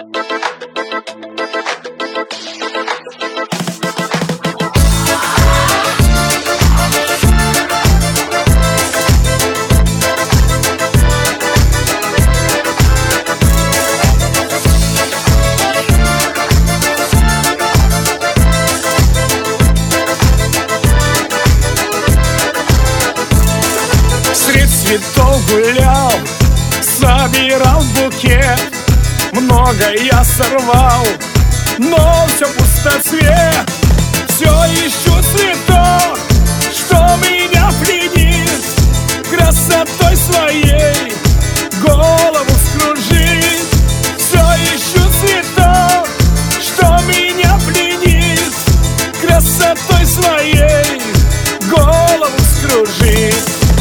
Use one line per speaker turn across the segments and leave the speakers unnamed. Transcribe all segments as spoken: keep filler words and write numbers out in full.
Цветов гулял, собирал букет, много я сорвал, но все пустоцвет. Все ищу цветок, что меня пленит, красотой своей голову скружит. Все ищу цветок, что меня пленит, красотой своей голову скружит.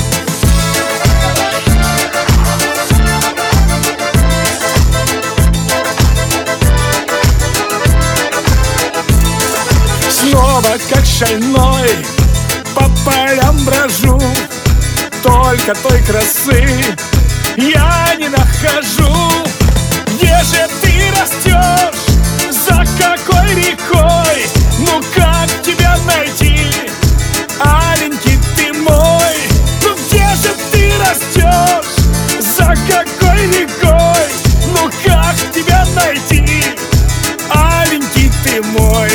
Снова как шальной по полям брожу, только той красы я не нахожу. Где же ты растешь, за какой рекой? Ну как тебя найти, аленький ты мой? Ну где же ты растешь, за какой рекой? Ну как тебя найти, аленький ты мой?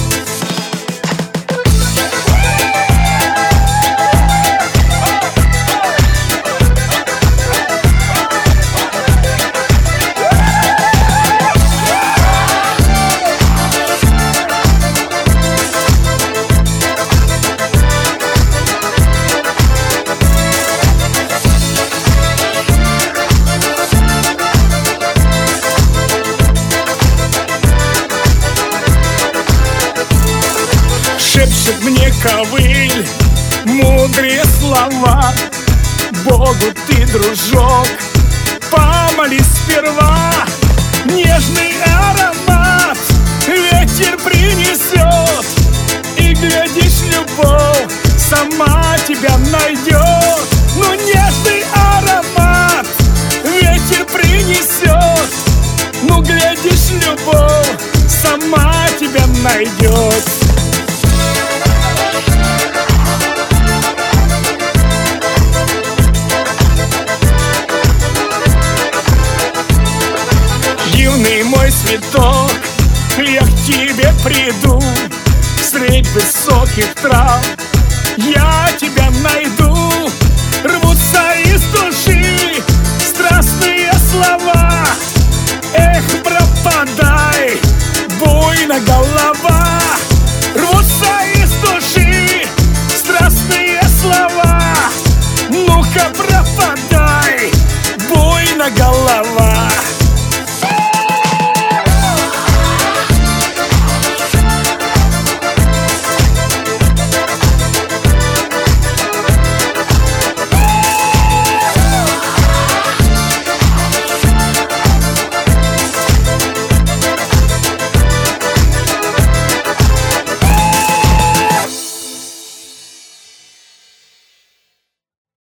Шепчет мне ковыль мудрые слова: Богу ты, дружок, помолись сперва. Нежный аромат ветер принесет, и, глядишь, любовь сама тебя найдет. Ну, нежный аромат ветер принесет, ну, глядишь, любовь сама тебя найдет. Дивный мой цветок, я к тебе приду, средь высоких трав я тебя найду. Рвутся из души страстные слова, эх, пропадай, буйно голова.